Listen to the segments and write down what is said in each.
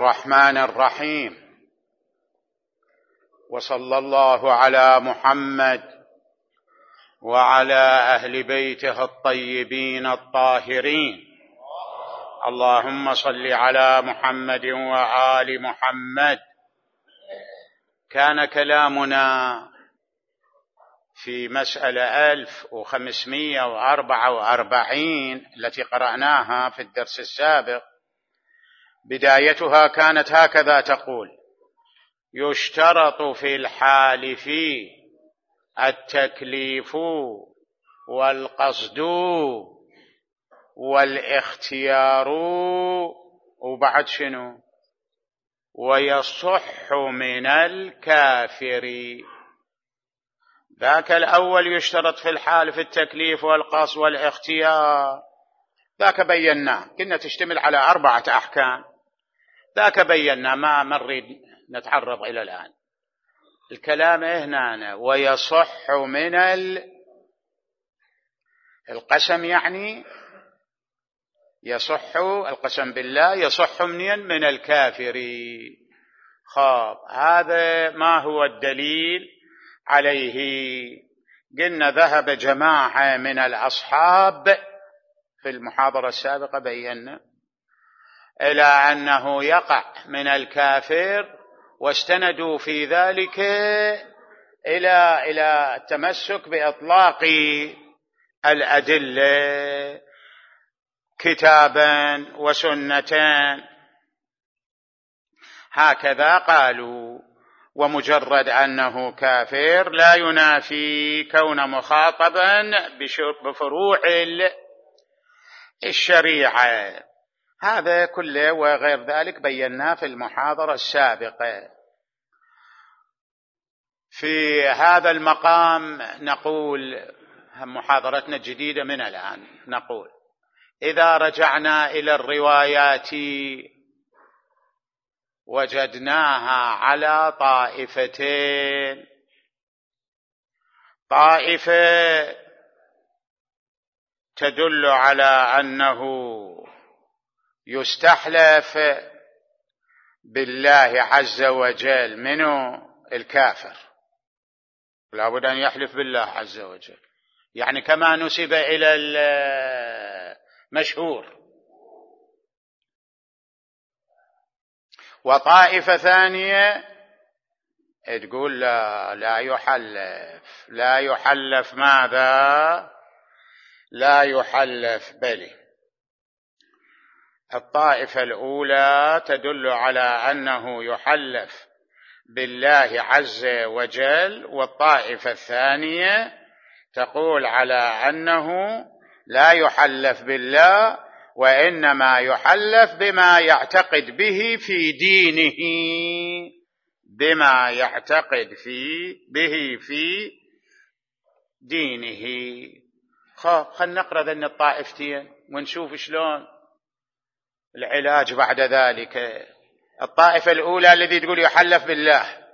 الرحمن الرحيم. وصلى الله على محمد وعلى أهل بيته الطيبين الطاهرين. اللهم صل على محمد وآل محمد. كان كلامنا في مسألة 1544 التي قرأناها في الدرس السابق. بدايتها كانت هكذا تقول: يشترط في الحالف التكليف والقصد والاختيار، وبعد شنو؟ ويصح من الكافر. ذاك الأول يشترط في الحالف التكليف والقصد والاختيار، ذاك بيناه، كنا تشتمل على 4 أحكام. ذاك بينا ما نريد نتعرض إلى الآن. الكلام هنا ويصح من القسم، يعني يصح القسم بالله، يصح من الكافر. خاب هذا ما هو الدليل عليه؟ قلنا ذهب جماعة من الأصحاب في المحاضرة السابقة، بينا إلى أنه يقع من الكافر، واستندوا في ذلك إلى التمسك بإطلاق الأدلة كتابا وسنة، هكذا قالوا. ومجرد أنه كافر لا ينافي كون مخاطبا بفروع الشريعة. هذا كله وغير ذلك بيناه في المحاضرة السابقة. في هذا المقام نقول، محاضرتنا الجديدة من الآن، نقول إذا رجعنا إلى الروايات وجدناها على طائفتين: طائفة تدل على أنه يستحلف بالله عز وجل، منه الكافر لا بد أن يحلف بالله عز وجل، يعني كما نسب إلى المشهور. وطائفة ثانية تقول لا يحلف. لا يحلف ماذا؟ لا يحلف بلي. الطائفة الأولى تدل على أنه يحلف بالله عز وجل، والطائفة الثانية تقول على أنه لا يحلف بالله، وإنما يحلف بما يعتقد به في دينه، بما يعتقد به في دينه. خلنا نقرأ ذن الطائفتين ونشوف شلون العلاج بعد ذلك. الطائفة الأولى الذي تقول يحلف بالله،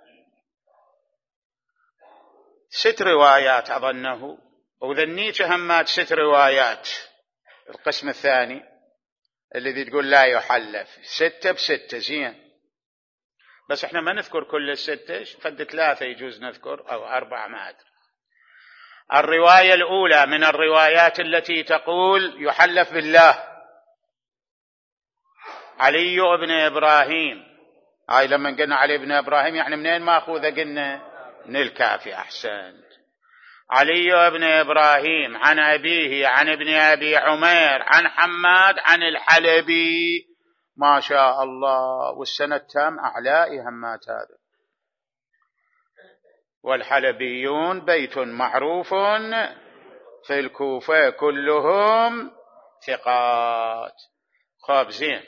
6 روايات أظنه، وذنيك همات 6 روايات. القسم الثاني الذي تقول لا يحلف 6 ب6، زين، بس احنا ما نذكر كل 6، فد 3 يجوز نذكر أو 4، ما أدري. الرواية الأولى من الروايات التي تقول يحلف بالله علي بن إبراهيم. هاي لما قلنا علي بن إبراهيم يعني منين ماخوذة؟ قلنا من الكافي. أحسنت. علي بن إبراهيم عن أبيه عن ابن أبي عمير عن حماد عن الحلبي. ما شاء الله، والسنة تام أعلاء همات هذا. والحلبيون بيت معروف في الكوفة كلهم ثقات. خاب زين.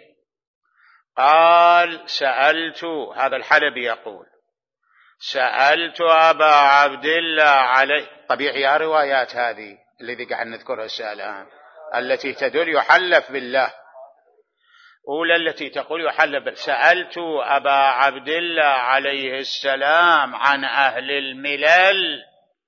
قال سألت، هذا الحلبي يقول سألت أبا عبد الله عليه. طبيعي روايات هذه الذي قاعد نذكرها الآن التي تدل يحلف بالله. أولى التي تقول يحلف. سألت أبا عبد الله عليه السلام عن أهل الملل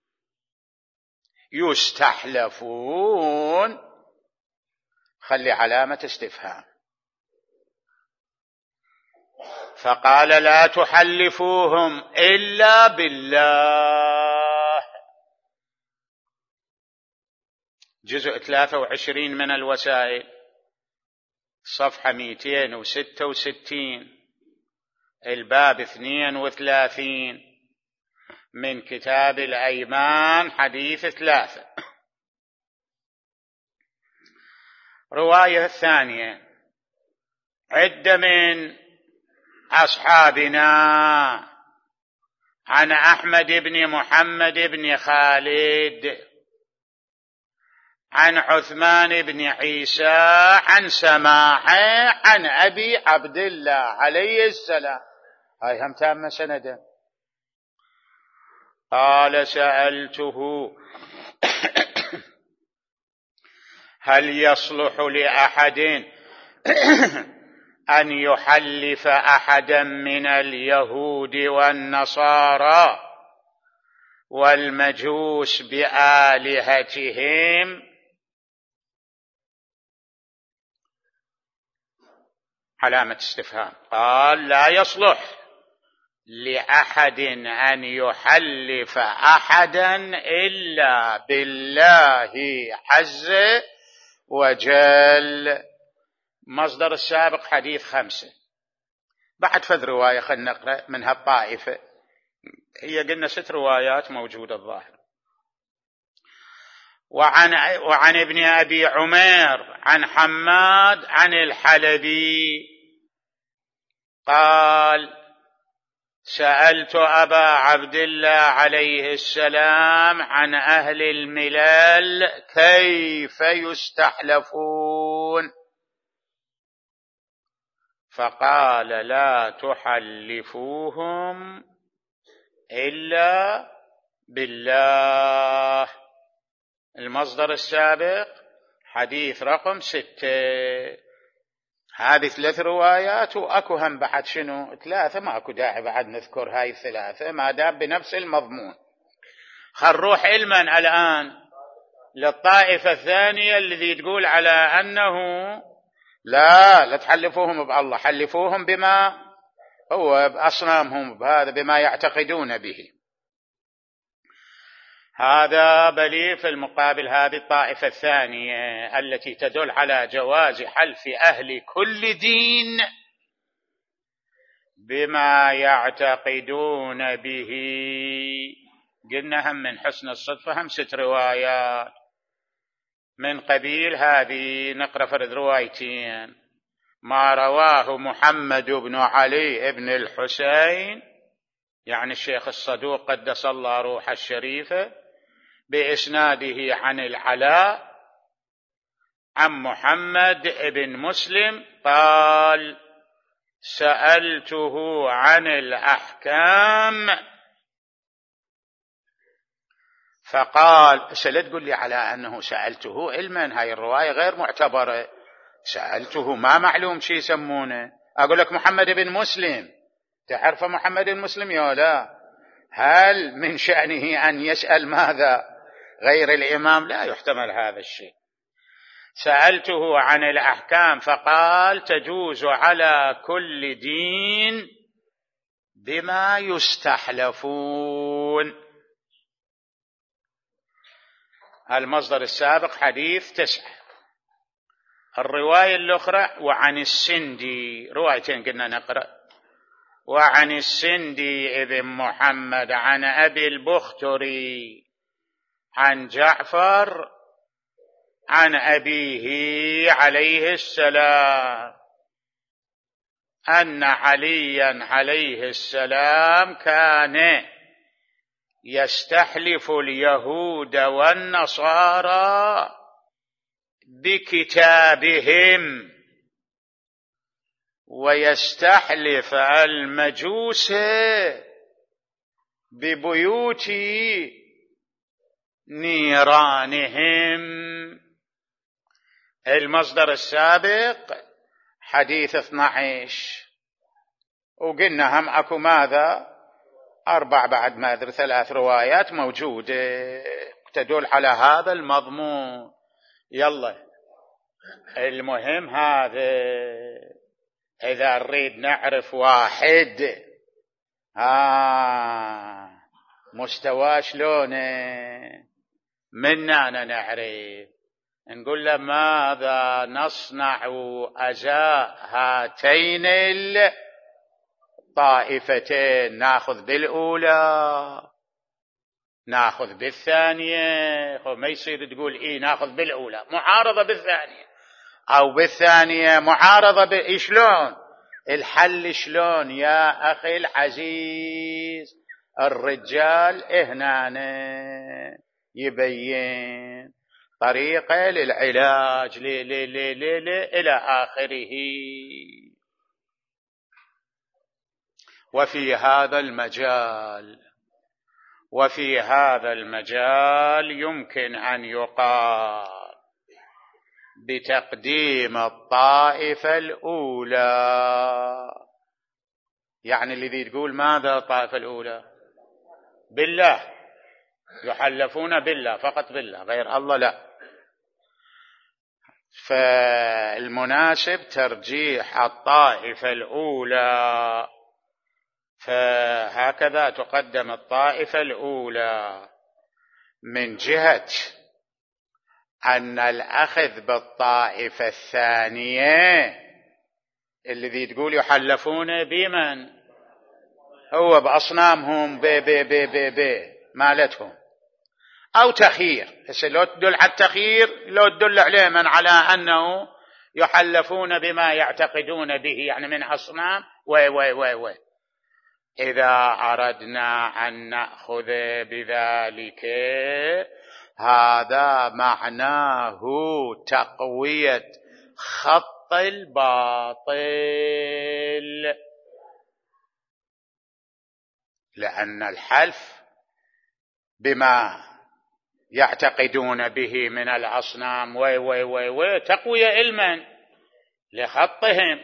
يستحلفون، خلي علامة استفهام. فقال لا تحلفوهم إلا بالله. جزء 23 من الوسائل، صفحة 266، الباب 32 من كتاب الأيمان، حديث 3. رواية الثانية، عدة من أصحابنا عن أحمد بن محمد بن خالد عن عثمان بن عيسى عن سماعه عن أبي عبد الله عليه السلام، هاي هم تامة سندا، قال سألته هل يصلح لأحد أن يحلف أحدا من اليهود والنصارى والمجوس بآلهتهم؟ علامة استفهام. قال لا يصلح لأحد أن يحلف أحدا إلا بالله عز وجل. مصدر السابق حديث 5. بعد فذ رواية خلنا نقرأ منها الطائفة، هي قلنا 6 روايات موجودة الظاهر. وعن ابن أبي عمير عن حماد عن الحلبي قال سألت أبا عبد الله عليه السلام عن أهل الملل كيف يستحلفون، فقال لا تحلفوهم إلا بالله. المصدر السابق حديث رقم 6. هذه 3 روايات، وأكو هم بعد شنو 3، ما أكو داعي بعد نذكر هاي 3 ما دام بنفس المضمون. خل نروح علما الآن للطائفة الثانية الذي تقول على أنه لا تحلفوهم بالله، حلفوهم بما هو بأصنامهم، بهذا بما يعتقدون به. هذا بلي في المقابل هذه الطائفة الثانية التي تدل على جواز حلف أهل كل دين بما يعتقدون به. قلنا هم من حسن الصدفة هم 6 روايات من قبيل هذه، نقرأ فرد روايتين. ما رواه محمد بن علي بن الحسين، يعني الشيخ الصدوق قدس الله روحه الشريفة، بإسناده عن العلاء عن محمد بن مسلم قال سألته عن الأحكام فقال، لا تقول لي على أنه سألته علما، هاي الرواية غير معتبرة. سألته ما معلوم شي يسمونه، أقول لك محمد بن مسلم، تعرف محمد بن مسلم يا لا؟ هل من شأنه أن يسأل ماذا غير الإمام؟ لا يحتمل هذا الشيء. سألته عن الأحكام فقال تجوز على كل دين بما يستحلفون. المصدر السابق حديث 9. الرواية الأخرى وعن السندي، روايتين قلنا نقرأ. وعن السندي ابن محمد عن أبي البختري عن جعفر عن أبيه عليه السلام أن عليا عليه السلام كان يستحلف اليهود والنصارى بكتابهم ويستحلف المجوس ببيوت نيرانهم. المصدر السابق حديث 12، وقلنا هم أكو ماذا 4 بعد ما أدري 3 روايات موجودة تدل على هذا المضمون. يلا المهم هذا إذا نريد نعرف واحد مستوى شلونه منا أنا نعرف، نقول له ماذا نصنع أزاء هاتين الطائفتين، ناخذ بالأولى ناخذ بالثانية. ما يصير تقول ناخذ بالأولى معارضة بالثانية، أو بالثانية معارضة شلون الحل؟ شلون يا أخي العزيز؟ الرجال هنا يبين طريقة للعلاج إلى آخره. وفي هذا المجال يمكن أن يقال بتقديم الطائفة الأولى. يعني الذي تقول ماذا الطائفة الأولى؟ بالله، يحلفون بالله، فقط بالله، غير الله لا. فالمناسب ترجيح الطائفة الأولى، فهكذا تقدم الطائفة الأولى من جهة أن الأخذ بالطائفة الثانية الذي تقول يحلفون بمن؟ هو بأصنامهم مالتهم، أو تخيير. لو تدل على التخيير، لو تدل عليه من على أنه يحلفون بما يعتقدون به، يعني من أصنام إذا أردنا أن نأخذ بذلك هذا معناه تقوية خط الباطل، لأن الحلف بما يعتقدون به من الأصنام تقوية علما لخطهم،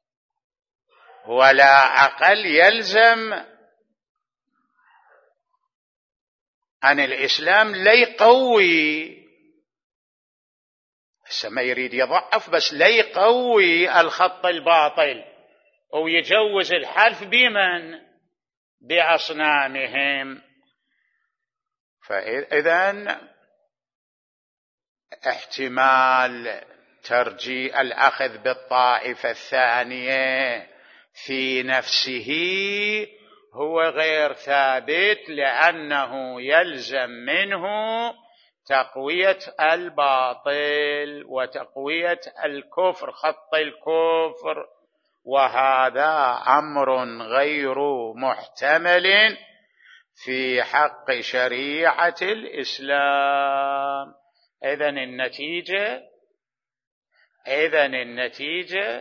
ولا أقل يلزم أن الإسلام لا يقوي، ما يريد يضعف، بس لا يقوي الخط الباطل ويجوز الحلف بمن؟ بأصنامهم. فإذن احتمال ترجيح الأخذ بالطائفة الثانية في نفسه هو غير ثابت، لأنه يلزم منه تقوية الباطل وتقوية الكفر، خط الكفر، وهذا أمر غير محتمل في حق شريعة الإسلام. إذن النتيجة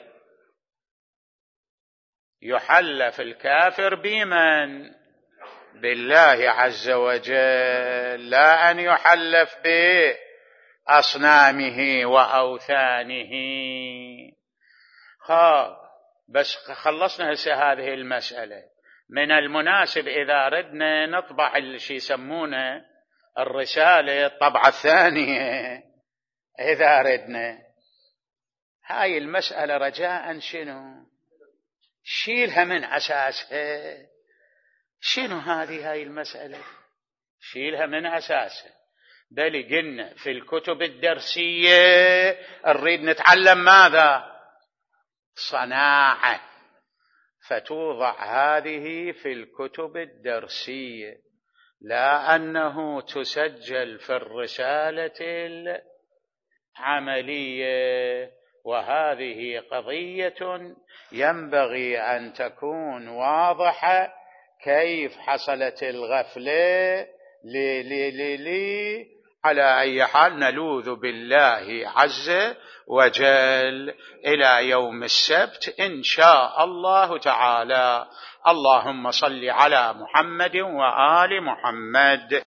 يحلف الكافر بمن؟ بالله عز وجل، لا أن يحلف بأصنامه وأوثانه. بس خلصنا هذه المسألة. من المناسب إذا ردنا نطبع الشيء يسمونه الرسالة الطبعة الثانية، إذا ردنا هاي المسألة رجاء شنو شيلها من أساسها. شنو هاي المسألة؟ شيلها من أساسها. بل قلنا في الكتب الدرسية نريد نتعلم ماذا؟ صناعة، فتوضع هذه في الكتب الدرسية، لا أنه تسجل في الرسالة العملية. وهذه قضية ينبغي أن تكون واضحة، كيف حصلت الغفلة على أي حال نلوذ بالله عز وجل إلى يوم السبت إن شاء الله تعالى. اللهم صل على محمد وآل محمد.